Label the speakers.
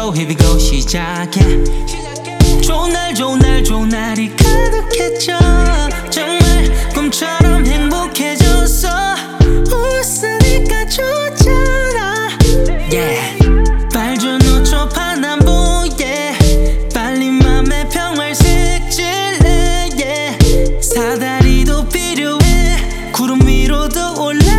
Speaker 1: go here we go 시작해. 좋은 날 좋은 날 좋은 날이 가득했죠. 정말 꿈처럼 행복해졌어. 웃으니까 좋잖아. yeah. 발주 놓쳐 파남보에 빨리 맘에 평화를 색칠래. yeah. 사다리도 필요해. 구름 위로도 올라.